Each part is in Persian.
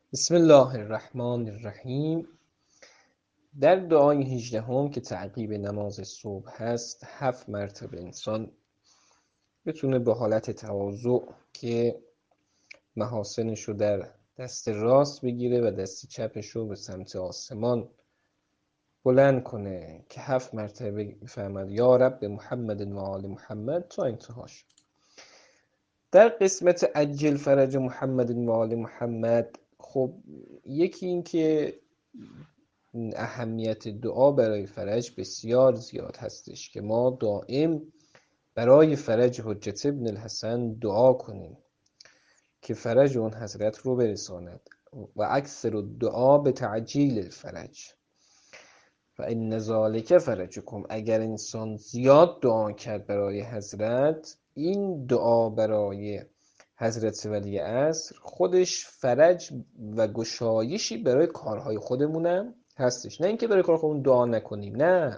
بسم الله الرحمن الرحیم. در دعای 18 که تعقیب نماز صبح هست 7 مرتبه انسان بتونه به حالت تواضع که محاسنش رو در دست راست بگیره و دست چپش رو به سمت آسمان بلند کنه که 7 مرتبه بفرماد یا رب محمد و آل محمد تا انتهاش. در قسمت عجل فرج محمد و آل محمد، خب یکی این که اهمیت دعا برای فرج بسیار زیاد هستش که ما دائم برای فرج حجت ابن الحسن دعا کنیم که فرج اون حضرت رو برساند و اکثر الدعا به تعجیل الفرج و ان ذالک فرجکم. اگر انسان زیاد دعا کرد برای حضرت، این دعا برای حضرت ولی عصر خودش فرج و گشایشی برای کارهای خودمونم هستش. نه اینکه برای کار خودمون دعا نکنیم، نه،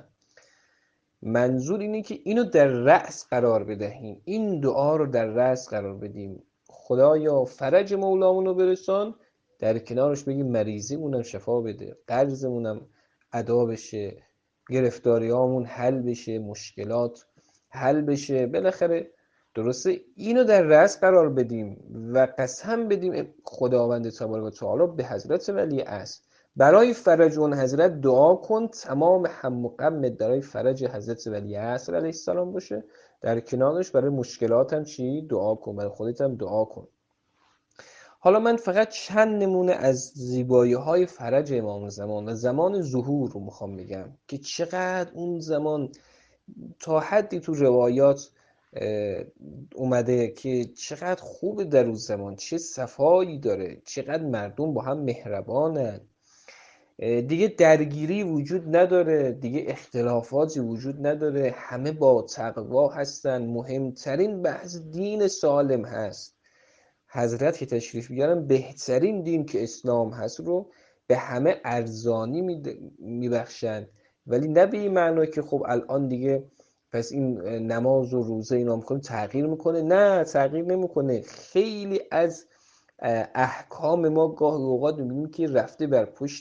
منظور اینه که اینو در رأس قرار بدهیم، این دعا رو در رأس قرار بدیم. خدایا فرج مولامون رو برسان، در کنارش بگیم مریضیمونم شفا بده، قرضمونم ادا بشه، گرفتاریامون حل بشه، مشکلات حل بشه. بالاخره درسته اینو در رأس قرار بدیم و قسم بدیم خداوند تبارک و تعالی به حضرت ولی عصر برای فرج اون حضرت دعا کن، تمام هم و غمت برای فرج حضرت ولی عصر علیه السلام باشه، در کنارش برای مشکلات هم چی دعا کن، برای خودت هم دعا کن. حالا من فقط چند نمونه از زیبایی های فرج امام زمان و زمان ظهور رو میخوام بگم که چقدر اون زمان تا حدی تو روایات اومده که چقدر خوب در اون زمان، چه صفایی داره، چقدر مردم با هم مهربانن، دیگه درگیری وجود نداره، دیگه اختلافاتی وجود نداره، همه با تقوا هستن. مهمترین بحث دین سالم هست. حضرت که تشریف بیارن بهترین دین که اسلام هست رو به همه ارزانی میبخشن، ولی نه به این معنا که خب الان دیگه پس این نماز و روزه اینا میکنه تغییر میکنه. نه، تغییر نمیکنه. خیلی از احکام ما گاهی اوقات میبینیم که رفته بر پشت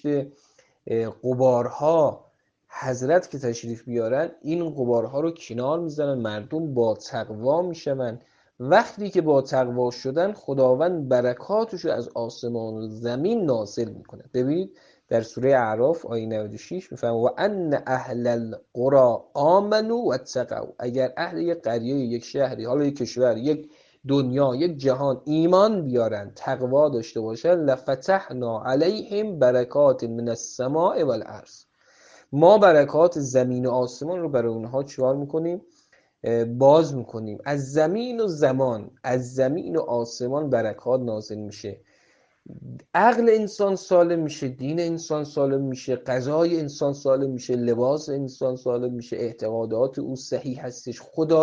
غبارها. حضرت که تشریف بیارن این غبارها رو کنار میزنن، مردم با تقوا میشن. وقتی که با تقوا شدن خداوند برکاتش رو از آسمان و زمین نازل میکنه. ببینید در سوره اعراف آیه 96 میفهمه و ان اهل القرى آمنوا واتقوا. اگر اهل یک قریه، یک شهری، حالا یک کشور، یک دنیا، یک جهان ایمان بیارن، تقوا داشته باشن، لفتحنا علیهم برکات من السماء والارض. ما برکات زمین و آسمان رو برای اونها چیکار میکنیم؟ باز میکنیم. از زمین و زمان، از زمین و آسمان برکات نازل میشه، عقل انسان سالم میشه، دین انسان سالم میشه، غذای انسان سالم میشه، لباس انسان سالم میشه، اعتقادات او صحیح هستش،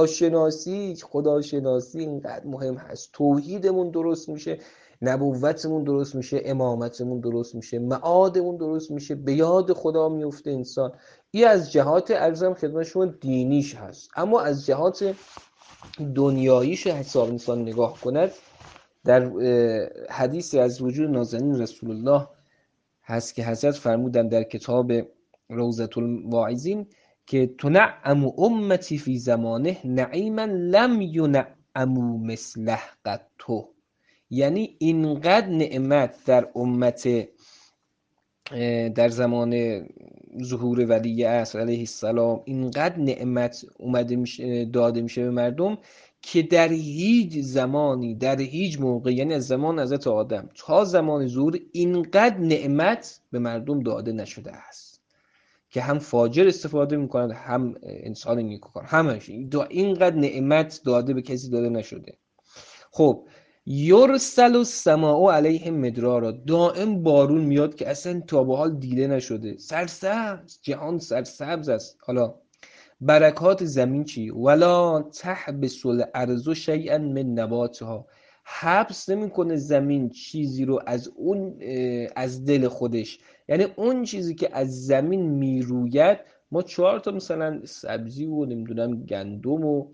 خداشناسی اینقدر مهم هست، توحیدمون درست میشه، نبوتمون درست میشه، امامتمون درست میشه، معادمون درست میشه، به یاد خدا میفته انسان. این از جهات ارزم خدمت شما دینیش هست. اما از جهات دنیاییش حساب انسان نگاه کند، در حدیثی از وجود نازنین رسول الله هست که حضرت فرمودن در کتاب روضة الواعظین که تنعم امتی فی زمانه نعیما لم ینعموا مثله قط. یعنی اینقدر نعمت در امت در زمان ظهور ولی عصر علیه السلام، اینقدر نعمت اومده میشه داده میشه به مردم که در هیچ زمانی، در هیچ موقع، یعنی از زمان حضرت آدم تا زمان ظهور، اینقدر نعمت به مردم داده نشده است که هم فاجر استفاده میکنند هم انسان نیکوکار، همش اینقدر نعمت داده به کسی داده نشده. خب یرسل السماء علیهم مدرارا، دائم بارون میاد که اصلا تا به حال دیده نشده، سرسبز، جهان سرسبز است. حالا برکات زمین چی؟ ولا تحبس الارض شیئا من نباتها، حبس نمیکنه زمین چیزی رو از اون از دل خودش. یعنی اون چیزی که از زمین میروید، ما 4 تا مثلا سبزی و نمیدونم گندم و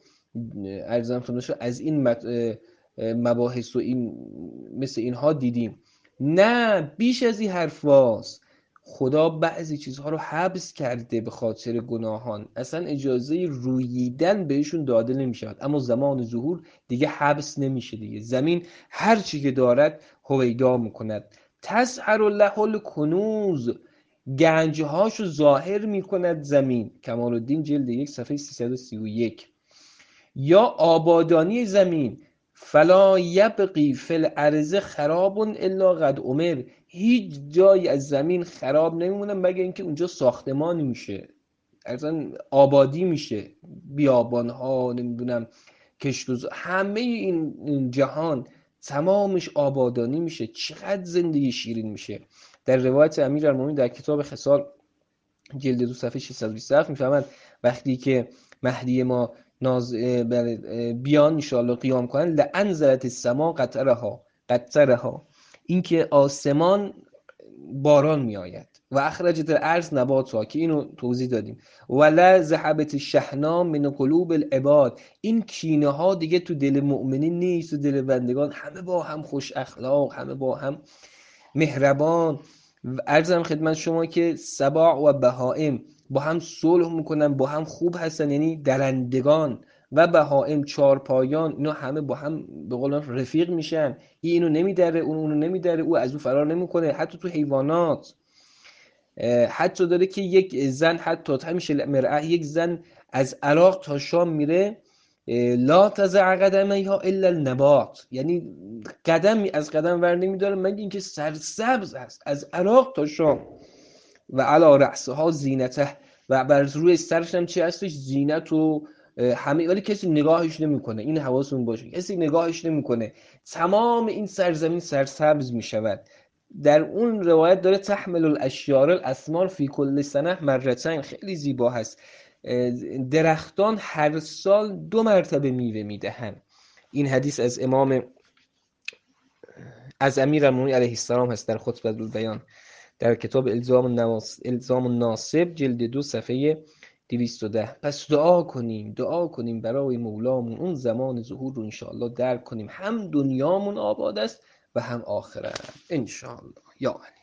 ارزم از این مباحث و این مثل اینها دیدیم. نه بیش از این حرفاست. خدا بعضی چیزها رو حبس کرده به خاطر گناهان، اصلا اجازه روییدن بهشون داده نمیشود، اما زمان ظهور دیگه حبس نمیشه دیگه. زمین هر چی که دارد هویدا میکند. تسعر له الکنوز، گنجهاشو ظاهر میکند زمین. کمال الدین جلد 1 صفحه 331. یا آبادانی زمین، فلا یبقی فی الارض خراب الا قد امر، هیچ جایی از زمین خراب نمیمونه مگه اینکه اونجا ساختمانی میشه، اصلا آبادی میشه، بیابان ها، نمیدونم کشت و همه این جهان تمامش آبادانی میشه. چقدر زندگی شیرین میشه. در روایت امیرالمومنین در کتاب خصال جلد 2 صفحه 627 میفهمند وقتی که مهدی ما بیان انشاءالله قیام کنن، لانزلت السما قطرها، این که آسمان باران می آید، و اخرجت الارض نباتها که اینو توضیح دادیم، ولا ذهبت الشحناء من قلوب العباد، این کینه ها دیگه تو دل مؤمنین نیست، تو دل بندگان همه با هم خوش اخلاق، همه با هم مهربان. عرضم خدمت شما که سباع و بهائم با هم صلح میکنن، با هم خوب هستن، یعنی درندگان و بهائم چارپایان، اینا همه با هم به قول رفیق میشن، اینو نمیدره اونو نمیدره، او از او فرار نمیکنه. حتی تو حیوانات حتی داره که یک زن، حتی همیشه مرأه، یک زن از عراق تا شام میره، لا تضع قدمیها الا النبات، یعنی قدمی از قدم ور نمیداره مگه اینکه سرسبز هست، از عراق تا شام. و علی رأسها زینته، و بر روی سرش هم چی هستش؟ زینت و همه، ولی کسی نگاهش نمیکنه. این حواستون باشه، کسی نگاهش نمیکنه. تمام این سرزمین سرسبز میشود. در اون روایت داره تحمل الاشجار الاسمار فی کل سنه مرتين، خیلی زیبا هست. درختان هر سال 2 مرتبه میوه میدهن. این حدیث از امیرالمومنین علیه السلام هست در خطبه البیان در کتاب الزام الناصب جلد 2 صفحه 210. پس دعا کنیم برای مولامون اون زمان ظهور رو انشاءالله درک کنیم، هم دنیامون آباد است و هم آخرت انشاءالله. یا